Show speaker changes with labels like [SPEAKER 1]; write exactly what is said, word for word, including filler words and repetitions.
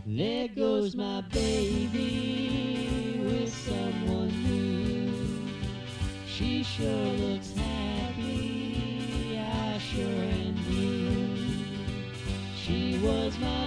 [SPEAKER 1] There goes my baby with someone new. She sure looks happy, I sure am blue. She was my